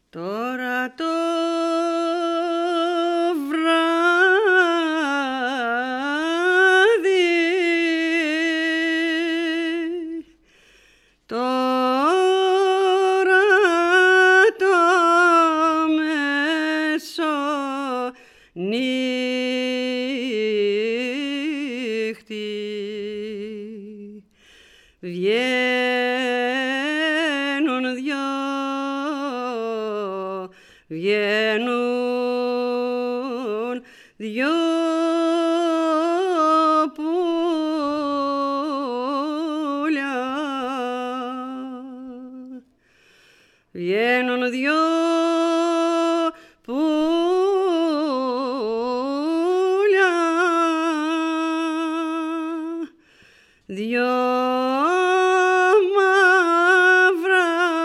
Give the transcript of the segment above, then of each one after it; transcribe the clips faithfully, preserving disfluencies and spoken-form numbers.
Τώρα το βράδυ, τώρα το μεσονύχτη, βγαίνουν δυο, βγαίνουν δυο πουλιά, βγαίνουν δυο πουλιά, δυο μαύρα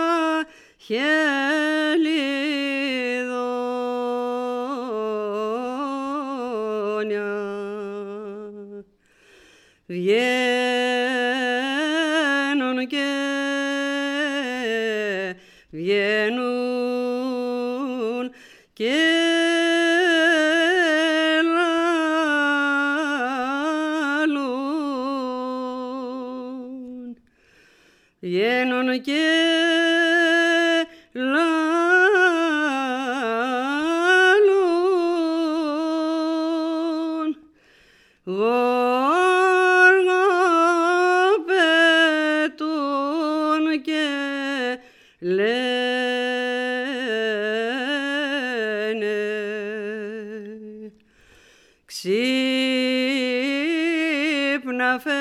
χελιδόνια, βγαίνουν και βγαίνουν και λαλούν, βγαίνουν και λαλούν, γοργοπετούν και λένε ξύπνα φε,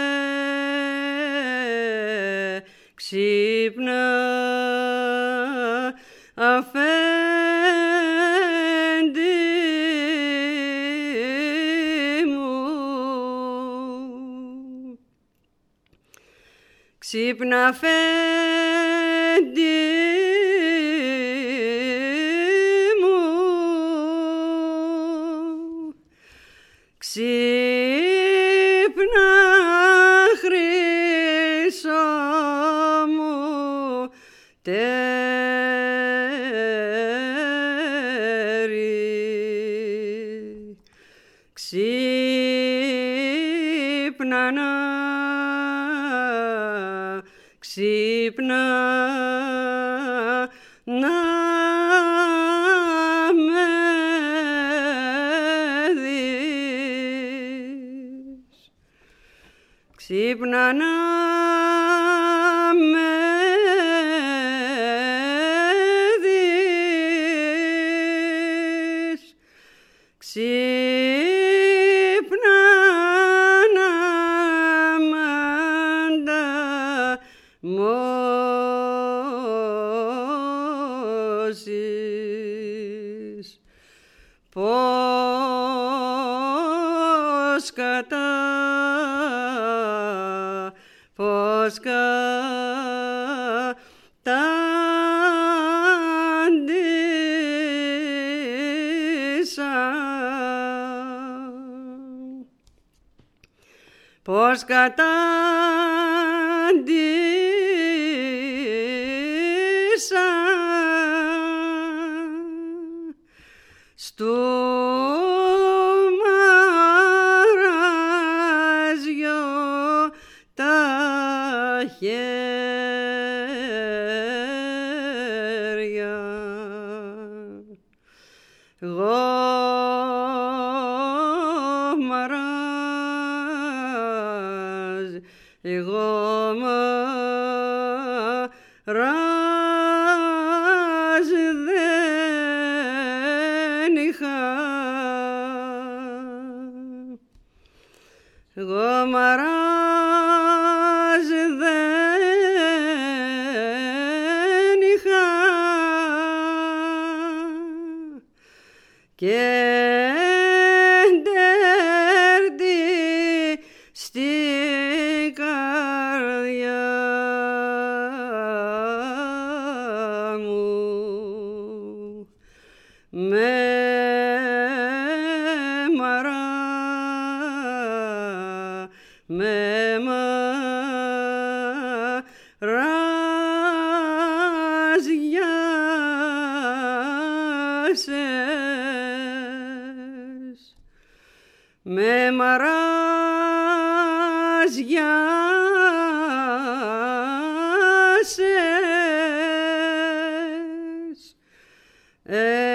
ξύπνα αφέντη μου, ξύπνα αφέντη μου, ξύπνα χρυσό μου τέρι, ξύπνα να, ξύπνα να με δεις, ξύπνα να με δεις, ξύπνα να μ' ανταμώσεις, πως κατά, πως κατάντησα, πως κατάντησα στου μαράζιο τα χέρια, εγώ μαράζ, εγώ μαράζ δεν είχα, εγώ μαράζ δεν είχα και ντέρτη στην καρδιά μου, με μαρά, με μαράζ για με μαράζιασες.